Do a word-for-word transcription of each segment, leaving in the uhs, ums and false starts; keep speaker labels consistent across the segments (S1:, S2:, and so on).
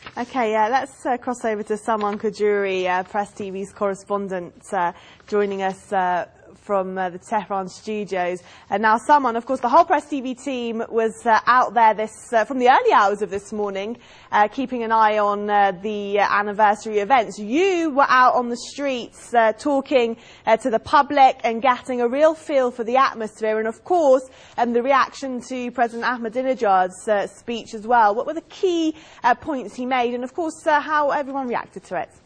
S1: Okay, yeah, let's uh, cross over to Salman Khoujouri, uh, Press T V's correspondent, uh, joining us uh, from uh, the Tehran studios. And now, Salman, of course, the whole Press T V team was uh, out there this uh, from the early hours of this morning, uh, keeping an eye on uh, the uh, anniversary events. You were out on the streets uh, talking uh, to the public and getting a real feel for the atmosphere, and of course, um, the reaction to President Ahmadinejad's uh, speech as well. What were the key uh, points he made, and of course, uh, how everyone reacted to it?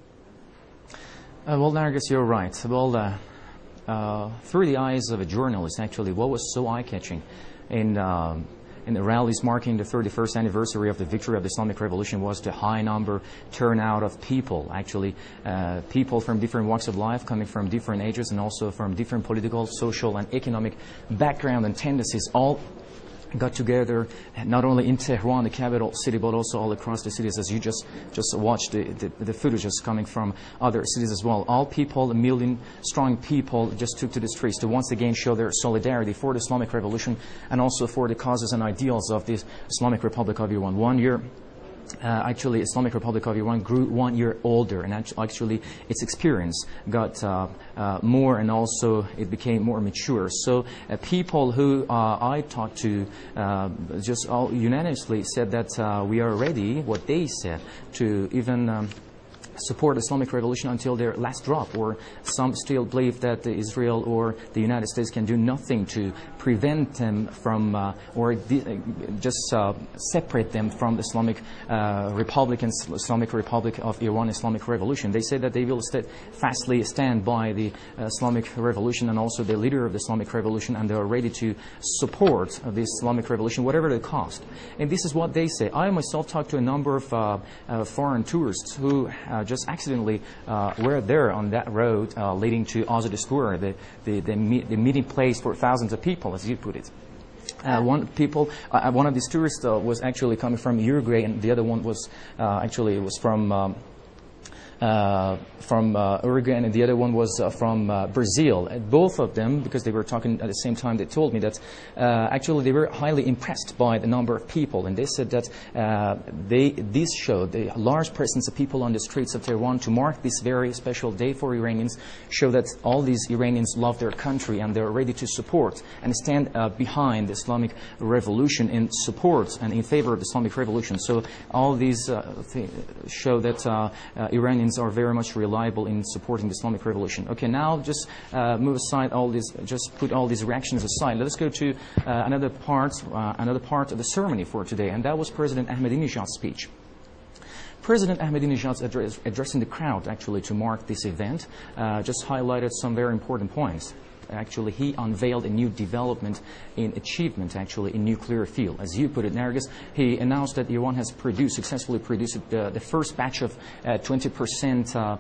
S2: Uh, well, Nargis, you're right. Well, uh, Uh, through the eyes of a journalist, actually, what was so eye-catching in, um, in the rallies marking the thirty-first anniversary of the victory of the Islamic Revolution was the high number turnout of people, actually, uh, people from different walks of life, coming from different ages and also from different political, social, and economic background and tendencies, all got together, not only in Tehran, the capital city, but also all across the cities, as you just just watched the, the, the footages coming from other cities as well. All people, a million strong people, just took to the streets to once again show their solidarity for the Islamic Revolution and also for the causes and ideals of the Islamic Republic of Iran. One year Uh, actually, Islamic Republic of Iran grew one year older, and actually its experience got uh, uh, more, and also it became more mature. So uh, people who uh, I talked to uh, just all unanimously said that uh, we are ready, what they said, to even um, support the Islamic Revolution until their last drop, or some still believe that Israel or the United States can do nothing to prevent them from uh, or just uh, separate them from the Islamic uh, Republic and Islamic Republic of Iran Islamic Revolution. They say that they will steadfastly stand by the uh, Islamic Revolution and also the leader of the Islamic Revolution, and they are ready to support uh, the Islamic Revolution whatever the cost. And this is what they say. I myself talked to a number of uh, uh, foreign tourists who uh, just accidentally uh, were there on that road uh, leading to Azad Square, the, the, the, me the meeting place for thousands of people, as you put it. Uh, one people, uh, one of these tourists uh, was actually coming from Uruguay, and the other one was uh, actually was from um, Uh, from uh, Uruguay, and the other one was uh, from uh, Brazil. And both of them, because they were talking at the same time, they told me that uh, actually they were highly impressed by the number of people, and they said that uh, they this showed the large presence of people on the streets of Tehran to mark this very special day for Iranians, show that all these Iranians love their country and they're ready to support and stand uh, behind the Islamic Revolution in support and in favor of the Islamic Revolution. So all these uh, th show that uh, uh, Iranians are very much reliable in supporting the Islamic Revolution. Okay, now just uh, move aside all these, just put all these reactions aside. Let us go to uh, another part, uh, another part of the ceremony for today, and that was President Ahmadinejad's speech. President Ahmadinejad's address, addressing the crowd actually to mark this event, uh, just highlighted some very important points. Actually, he unveiled a new development in achievement, actually, in nuclear field. As you put it, Nargis, he announced that Iran has produced, successfully produced uh, the first batch of uh, twenty percent uh,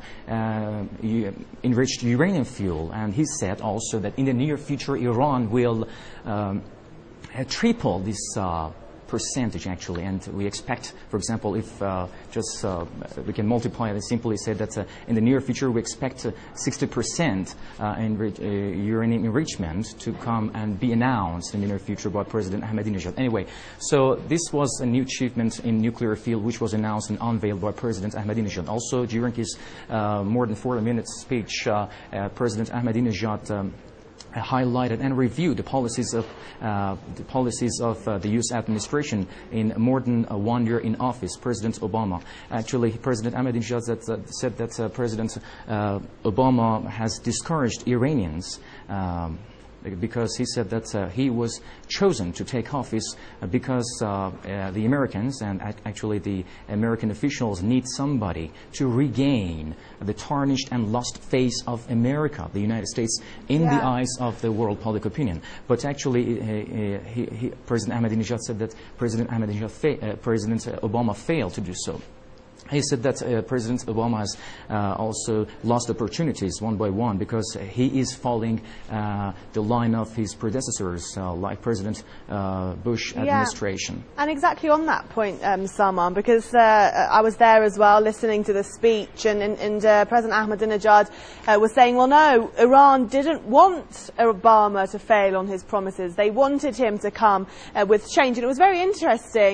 S2: uh, enriched uranium fuel. And he said also that in the near future, Iran will um, triple this uh, percentage, actually, and we expect, for example, if uh, just uh, we can multiply it, simply say that uh, in the near future we expect uh, sixty percent uh, enri uh, uranium enrichment to come and be announced in the near future by President Ahmadinejad. Anyway, so this was a new achievement in nuclear field which was announced and unveiled by President Ahmadinejad. Also, during his uh, more than forty minutes speech, uh, uh, President Ahmadinejad um, highlighted and reviewed the policies of uh, the policies of uh, the U S administration in more than uh, one year in office. President Obama, actually, President Ahmadinejad said, uh, said that uh, President uh, Obama has discouraged Iranians. Um, because he said that uh, he was chosen to take office uh, because uh, uh, the Americans and actually the American officials need somebody to regain the tarnished and lost face of America, the United States, in yeah. the eyes of the world public opinion. But actually, uh, he, he, President Ahmadinejad said that President Ahmadinejad, uh, President Obama failed to do so. He said that uh, President Obama has uh, also lost opportunities one by one because he is following uh, the line of his predecessors, uh, like President uh, Bush administration.
S1: Yeah. And exactly on that point, um, Salman, because uh, I was there as well listening to the speech, and, and, and uh, President Ahmadinejad uh, was saying, well, no, Iran didn't want Obama to fail on his promises. They wanted him to come uh, with change. And it was very interesting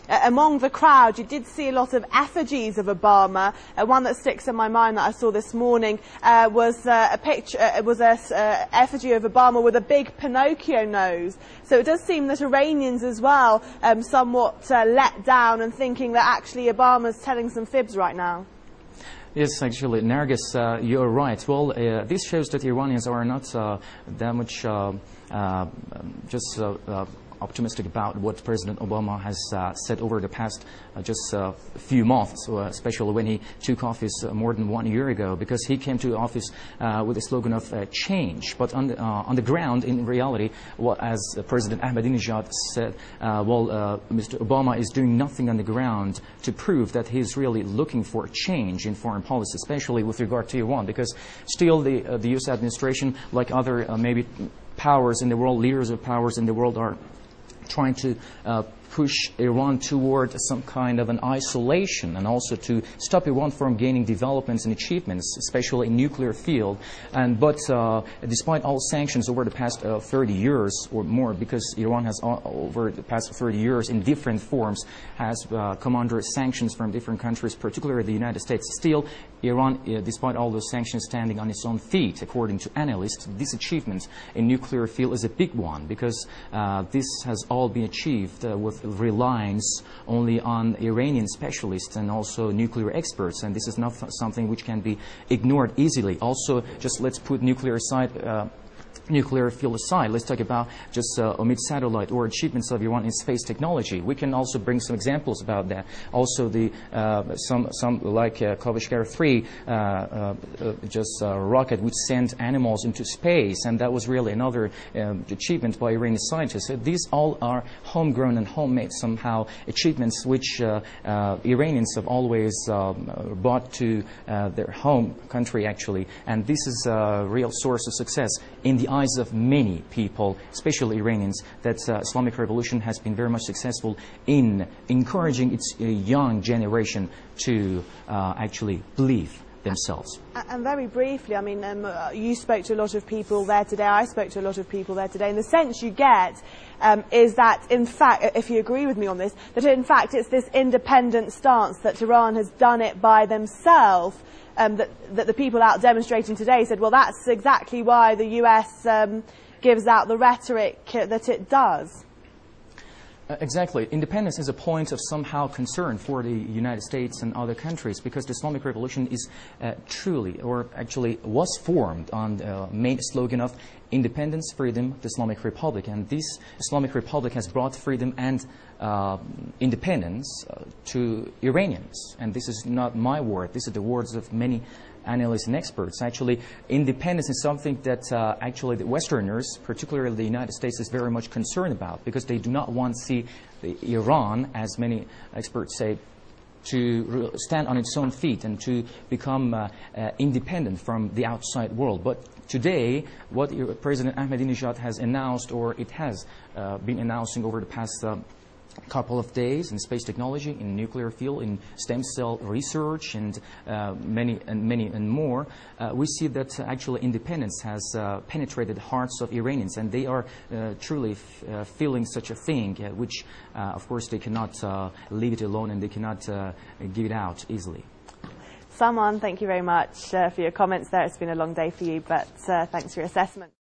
S1: uh, among the crowd, you did see a lot of effigies of Obama. Uh, one that sticks in my mind that I saw this morning uh, was uh, a picture, uh, was a uh, effigy of Obama with a big Pinocchio nose. So it does seem that Iranians as well um, somewhat uh, let down and thinking that actually Obama's telling some fibs right now.
S2: Yes, actually, Nargis, uh, you're right. Well, uh, this shows that Iranians are not uh, that much uh, uh, just uh, uh, optimistic about what President Obama has uh, said over the past uh, just uh, few months, uh, especially when he took office uh, more than one year ago, because he came to office uh, with a slogan of uh, change. But on the, uh, on the ground, in reality, well, as uh, President Ahmadinejad said, uh, well, uh, Mister Obama is doing nothing on the ground to prove that he's really looking for a change in foreign policy, especially with regard to Iran, because still the, uh, the U S administration, like other uh, maybe powers in the world, leaders of powers in the world, are trying to uh, push Iran toward some kind of an isolation, and also to stop Iran from gaining developments and achievements, especially in nuclear field. And but uh, despite all sanctions over the past uh, thirty years or more, because Iran has uh, over the past thirty years in different forms has uh, come under sanctions from different countries, particularly the United States. Still, Iran, uh, despite all those sanctions, standing on its own feet, according to analysts. This achievement in nuclear field is a big one, because uh, this has all been achieved uh, with reliance only on Iranian specialists and also nuclear experts, and this is not something which can be ignored easily. Also, just let's put nuclear aside. Uh, nuclear field aside, let's talk about just uh, Omid satellite or achievements of Iran in space technology. We can also bring some examples about that. Also, the uh, some some like uh, Kovashkar three, uh, uh, uh, just a rocket which sent animals into space, and that was really another uh, achievement by Iranian scientists. So these all are homegrown and homemade somehow achievements which uh, uh, Iranians have always um, brought to uh, their home country actually, and this is a real source of success in the eyes of many people, especially Iranians, that uh, Islamic Revolution has been very much successful in encouraging its uh, young generation to uh, actually believe themselves.
S1: And very briefly, I mean, um, uh, you spoke to a lot of people there today, I spoke to a lot of people there today, and the sense you get um, is that, in fact, if you agree with me on this, that in fact it's this independent stance that Iran has done it by themselves. Um, that, that the people out demonstrating today said, well, that's exactly why the U S um, gives out the rhetoric uh, that it does.
S2: Uh, exactly. Independence is a point of somehow concern for the United States and other countries, because the Islamic Revolution is uh, truly, or actually was formed on the main slogan of independence, freedom, the Islamic Republic. And this Islamic Republic has brought freedom and uh, independence uh, to Iranians. And this is not my word. This is the words of many analysts and experts. Actually, independence is something that uh, actually the Westerners, particularly the United States, is very much concerned about, because they do not want to see the Iran, as many experts say, to stand on its own feet and to become uh, uh, independent from the outside world. But today, what President Ahmadinejad has announced, or it has uh, been announcing over the past uh, couple of days in space technology, in nuclear field, in stem cell research, and uh, many and many and more, uh, we see that uh, actually independence has uh, penetrated the hearts of Iranians, and they are uh, truly f uh, feeling such a thing, uh, which, uh, of course, they cannot uh, leave it alone, and they cannot uh, give it out easily.
S1: Salman, thank you very much uh, for your comments there. It's been a long day for you, but uh, thanks for your assessment.